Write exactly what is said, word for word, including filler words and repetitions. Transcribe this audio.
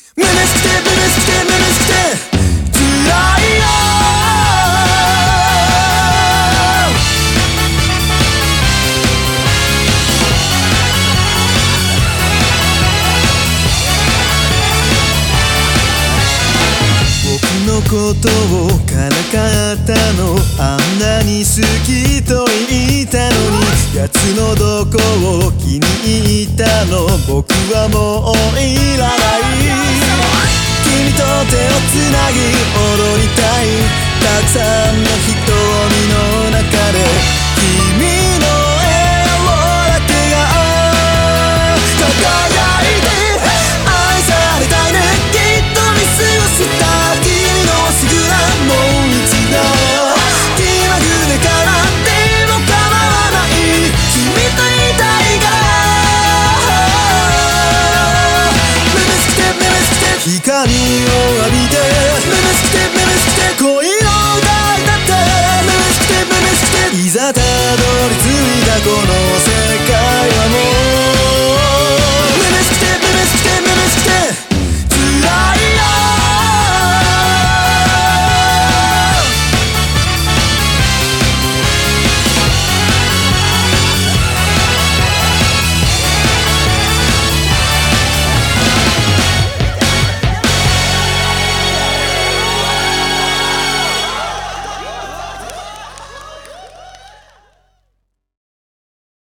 めめしくてめめしくてめめしくて辛いよ。僕のことをからかったの、あんなに好きと言ったのに、奴のどこを気に入ったの、僕はもういらない。君と手をつなぎ踊りたい、たくさんの瞳の中で君の笑顔だけが輝いて、愛されたいね、きっと見過ごした君のすぐらもう一度気まぐれからでも構わない、君といたいから。めめしくてめめしくて光を浴びて、めめしくてめめしくて恋を歌いだって、めめしくてめめしくていざたどり着いたこの世界